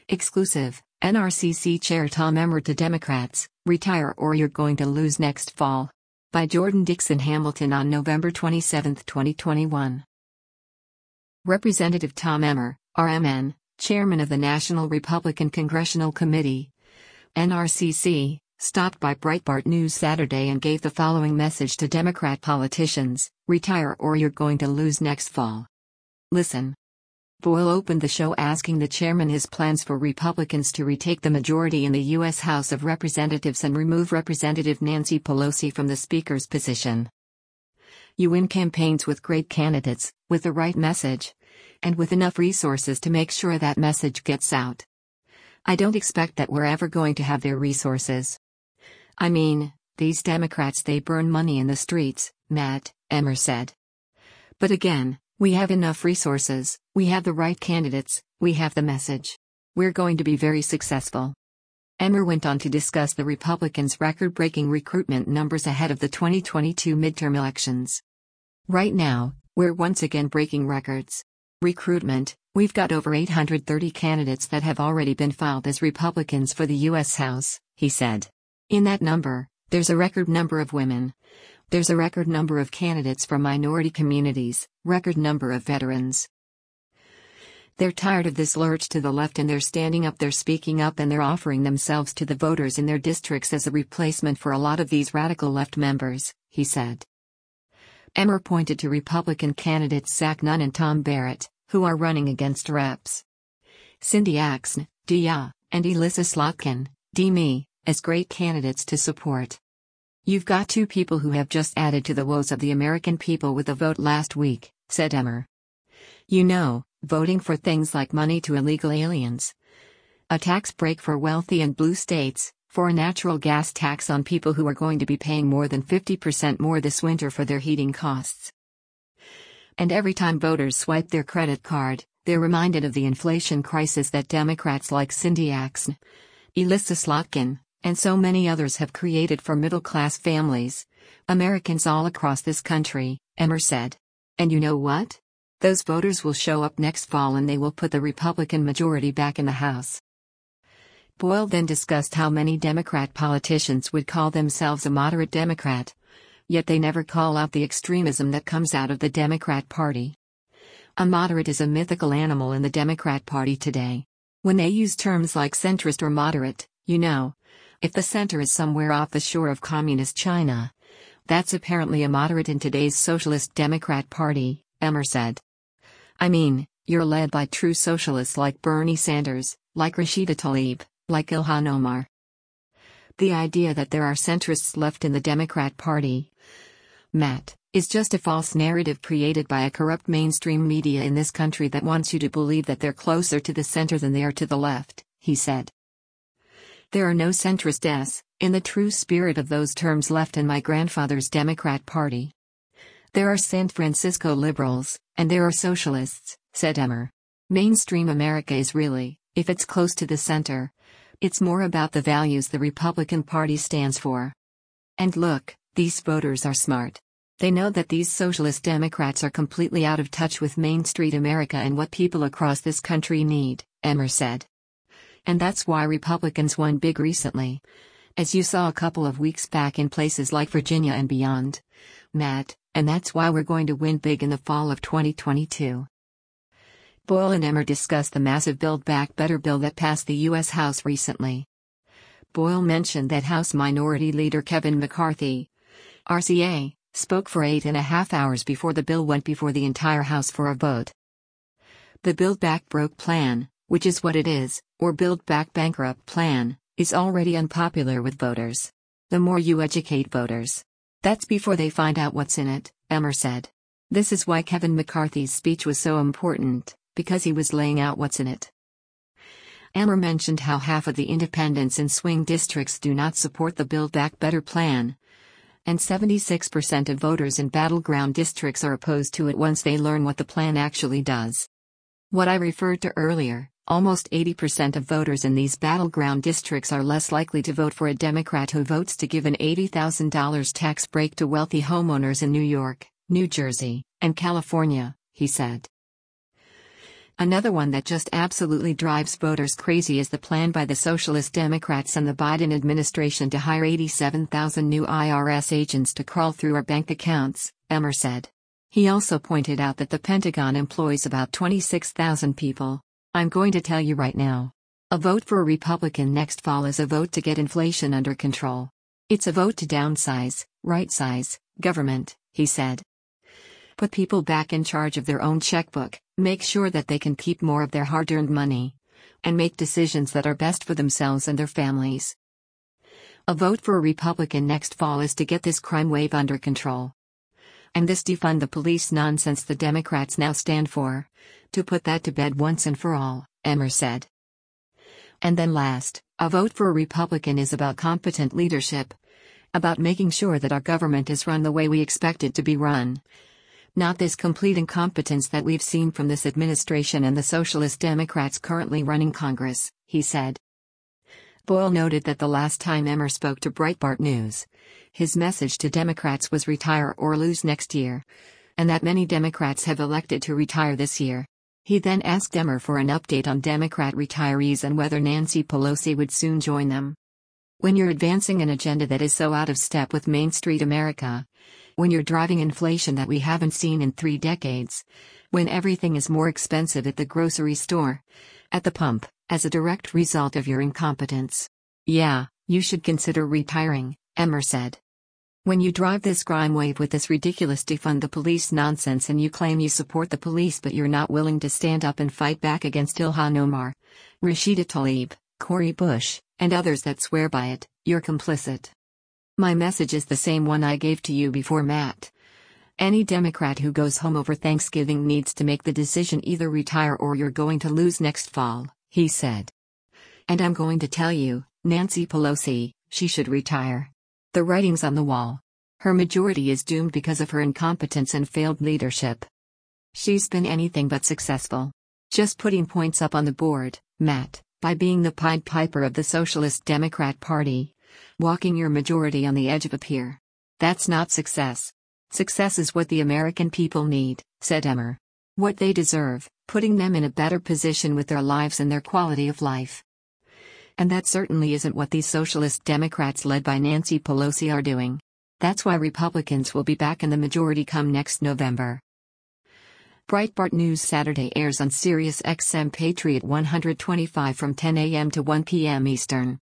Exclusive, NRCC Chair Tom Emmer to Democrats, retire or you're going to lose next fall. By Jordan Dixon Hamilton on November 27, 2021. Representative Tom Emmer, RMN, Chairman of the National Republican Congressional Committee, NRCC, stopped by Breitbart News Saturday and gave the following message to Democrat politicians: retire or you're going to lose next fall. Listen. Boyle opened the show asking the chairman his plans for Republicans to retake the majority in the U.S. House of Representatives and remove Representative Nancy Pelosi from the Speaker's position. You win campaigns with great candidates, with the right message, and with enough resources to make sure that message gets out. I don't expect that we're ever going to have their resources. I mean, these Democrats, they burn money in the streets, Matt, Emmer said. But again, we have enough resources, we have the right candidates, we have the message. We're going to be very successful. Emmer went on to discuss the Republicans' record-breaking recruitment numbers ahead of the 2022 midterm elections. Right now, we're once again breaking records. Recruitment, we've got over 830 candidates that have already been filed as Republicans for the U.S. House, he said. In that number, there's a record number of women. There's a record number of candidates from minority communities, record number of veterans. They're tired of this lurch to the left and they're standing up, they're speaking up, and they're offering themselves to the voters in their districts as a replacement for a lot of these radical left members, he said. Emmer pointed to Republican candidates Zach Nunn and Tom Barrett, who are running against Reps. Cindy Axne, D.A., and Elissa Slotkin, D.Me., as great candidates to support. You've got two people who have just added to the woes of the American people with a vote last week, said Emmer. You know, voting for things like money to illegal aliens, a tax break for wealthy and blue states, for a natural gas tax on people who are going to be paying more than 50% more this winter for their heating costs. And every time voters swipe their credit card, they're reminded of the inflation crisis that Democrats like Cindy Axne, Elissa Slotkin, and so many others have created for middle-class families, Americans all across this country, Emmer said. And you know what? Those voters will show up next fall and they will put the Republican majority back in the House. Boyle then discussed how many Democrat politicians would call themselves a moderate Democrat, yet they never call out the extremism that comes out of the Democrat Party. A moderate is a mythical animal in the Democrat Party today. When they use terms like centrist or moderate, you know, if the center is somewhere off the shore of communist China, that's apparently a moderate in today's Socialist Democrat Party, Emmer said. I mean, you're led by true socialists like Bernie Sanders, like Rashida Tlaib, like Ilhan Omar. The idea that there are centrists left in the Democrat Party, Matt, is just a false narrative created by a corrupt mainstream media in this country that wants you to believe that they're closer to the center than they are to the left, he said. There are no centrists, in the true spirit of those terms, left in my grandfather's Democrat Party. There are San Francisco liberals, and there are socialists, said Emmer. Mainstream America is really, if it's close to the center, it's more about the values the Republican Party stands for. And look, these voters are smart. They know that these socialist Democrats are completely out of touch with Main Street America and what people across this country need, Emmer said. And that's why Republicans won big recently, as you saw a couple of weeks back in places like Virginia and beyond, Matt, and that's why we're going to win big in the fall of 2022. Boyle and Emmer discussed the massive Build Back Better bill that passed the U.S. House recently. Boyle mentioned that House Minority Leader Kevin McCarthy, RCA, spoke for 8.5 hours before the bill went before the entire House for a vote. The Build Back Broke plan, which is what it is, or Build Back Bankrupt plan, is already unpopular with voters. The more you educate voters, that's before they find out what's in it, Emmer said. This is why Kevin McCarthy's speech was so important, because he was laying out what's in it. Emmer mentioned how half of the independents in swing districts do not support the Build Back Better plan, and 76% of voters in battleground districts are opposed to it once they learn what the plan actually does. What I referred to earlier, almost 80% of voters in these battleground districts are less likely to vote for a Democrat who votes to give an $80,000 tax break to wealthy homeowners in New York, New Jersey, and California, he said. Another one that just absolutely drives voters crazy is the plan by the Socialist Democrats and the Biden administration to hire 87,000 new IRS agents to crawl through our bank accounts, Emmer said. He also pointed out that the Pentagon employs about 26,000 people. I'm going to tell you right now. A vote for a Republican next fall is a vote to get inflation under control. It's a vote to downsize, right-size, government, he said. Put people back in charge of their own checkbook, make sure that they can keep more of their hard-earned money, and make decisions that are best for themselves and their families. A vote for a Republican next fall is to get this crime wave under control. And this defund the police nonsense the Democrats now stand for. To put that to bed once and for all, Emmer said. And then last, a vote for a Republican is about competent leadership. About making sure that our government is run the way we expect it to be run. Not this complete incompetence that we've seen from this administration and the Socialist Democrats currently running Congress, he said. Boyle noted that the last time Emmer spoke to Breitbart News, his message to Democrats was retire or lose next year, and that many Democrats have elected to retire this year. He then asked Emmer for an update on Democrat retirees and whether Nancy Pelosi would soon join them. When you're advancing an agenda that is so out of step with Main Street America, when you're driving inflation that we haven't seen in 3 decades, when everything is more expensive at the grocery store, at the pump, as a direct result of your incompetence. Yeah, you should consider retiring, Emmer said. When you drive this crime wave with this ridiculous defund the police nonsense and you claim you support the police but you're not willing to stand up and fight back against Ilhan Omar, Rashida Tlaib, Cori Bush, and others that swear by it, you're complicit. My message is the same one I gave to you before, Matt. Any Democrat who goes home over Thanksgiving needs to make the decision: either retire or you're going to lose next fall, he said. And I'm going to tell you, Nancy Pelosi, she should retire. The writing's on the wall. Her majority is doomed because of her incompetence and failed leadership. She's been anything but successful. Just putting points up on the board, Matt, by being the Pied Piper of the Socialist Democrat Party. Walking your majority on the edge of a pier. That's not success. Success is what the American people need, said Emmer. What they deserve, putting them in a better position with their lives and their quality of life. And that certainly isn't what these Socialist Democrats led by Nancy Pelosi are doing. That's why Republicans will be back in the majority come next November. Breitbart News Saturday airs on Sirius XM Patriot 125 from 10 a.m. to 1 p.m. Eastern.